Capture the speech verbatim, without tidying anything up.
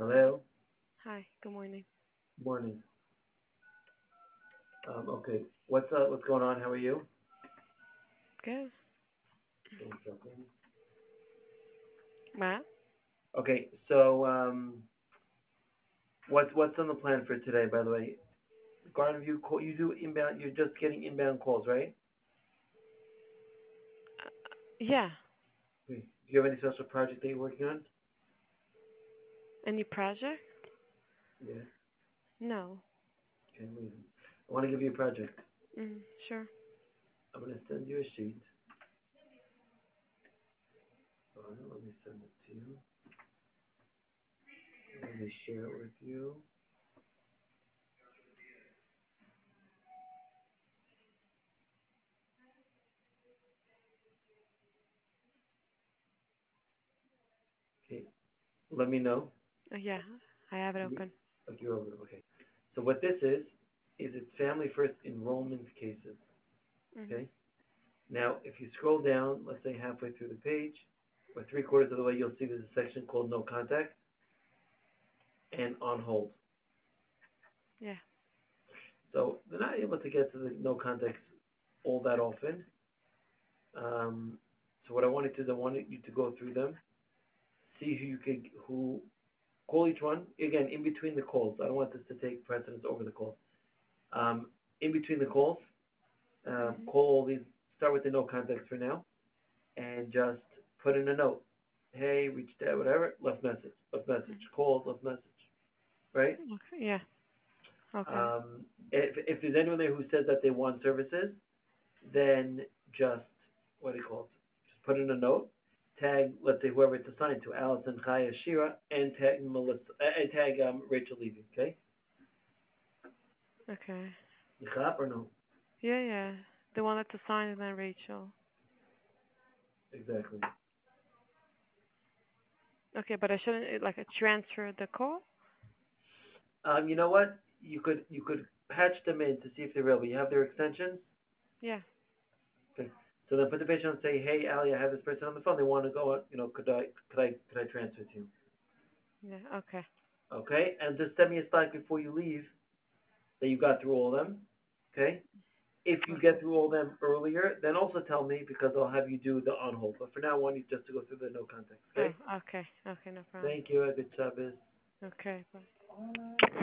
Hello. Hi, good morning. Morning. Um, okay. What's uh, what's going on? How are you? Good. One second. Matt? Okay. So um, what's what's on the plan for today? By the way, Garden View call. You do inbound. You're just getting inbound calls, right? Uh, yeah. Okay. Do you have any special project that you're working on? Any project? Yeah. No. Okay. Wait. I want to give you a project. Mm, sure. I'm gonna send you a sheet. Hold on, let me send it to you. Let me share it with you. Okay. Let me know. Uh, yeah, I have it You- open. If you're over. Okay. So what this is is it's family first enrollment cases. Mhm. Okay. Now, if you scroll down, let's say halfway through the page, or three quarters of the way, you'll see there's a section called No Contact and On Hold. Yeah. So they're not able to get to the No Contact all that often. Um, so what I wanted to do, I wanted you to go through them, see who you could, who call each one. Again, in between the calls, I don't want this to take precedence over the calls. Um, in between the calls, um, Mhm. call all these. Start with the No Contact for now, and just put in a note. Hey, reached out, whatever, left message, left message, Mhm. called, left message, right? Okay. Yeah. Okay. Um, if, if there's anyone there who says that they want services, then just, what do you call it? Just put in a note, tag, let's say, whoever it's assigned to, Allison, Chaya, Shira, and tag Melissa, uh, and tag um, Rachel Levy, okay? Okay. You chop or no? Yeah, yeah. The one that's assigned and then Rachel. Exactly. Okay, but I shouldn't uh, like uh, transfer the call? Um, you know what? You could you could patch them in to see if they're real. But you have their extensions. Yeah. Okay. So then put the patient on and say, hey, Ali, I have this person on the phone. They want to go. on- You know, could I could I could I transfer to you? Yeah. Okay. Okay. And just send me a slide before you leave that you got through all of them. Okay. If you Okay. get through all of them earlier, then also tell me because I'll have you do the on hold. But for now, I want you just to go through the no context. Oh, Okay. okay. Okay, no problem. Thank you. Good Shabbos. Okay, bye.